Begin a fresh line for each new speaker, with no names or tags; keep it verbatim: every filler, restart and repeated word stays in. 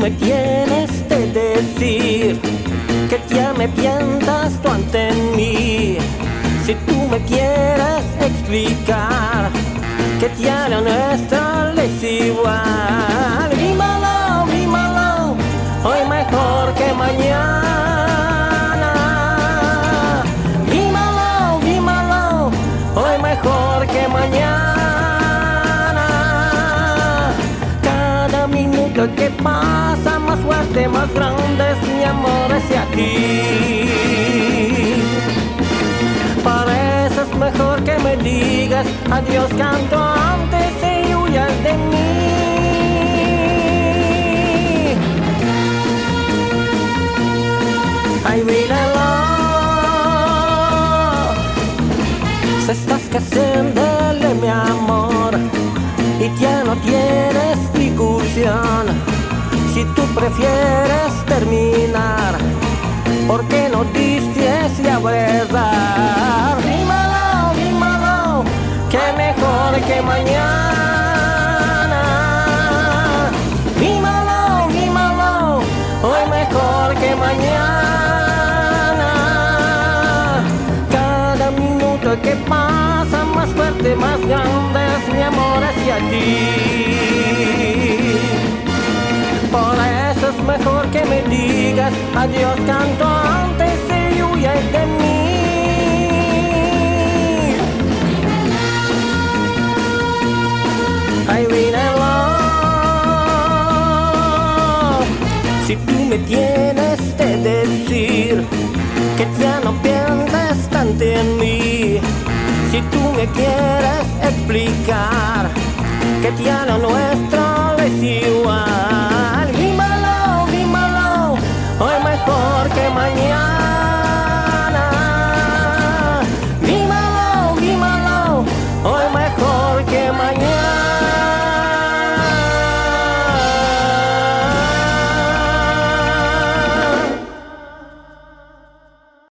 me tienes de decir que ya me piensas tú ante mí. Si tú me quieres explicar que ya lo nuestro es igual, dímelo, dímelo, hoy mejor que mañana. Dímelo, dímelo, hoy mejor que mañana. Cada minuto que pasa más fuerte, más grande es mi amor hacia ti. Por eso es mejor que me digas adiós canto antes y huyas de mí. Ay, míralo, se estás casándole mi amor y ya no tienes discusión. Si tú prefieres terminar, ¿por qué no dices la verdad? Dímelo, dímelo, que mejor que mañana. Dímelo, dímelo, hoy mejor que mañana. Cada minuto que pasa más fuerte, más grande es mi amor hacia ti. Por eso es mejor que me digas adiós canto antes y huyas de mí. Ay, míralo, si tú me tienes de decir que ya no piensas tanto en mí. Si tú me quieres explicar que ya lo nuestro es igual,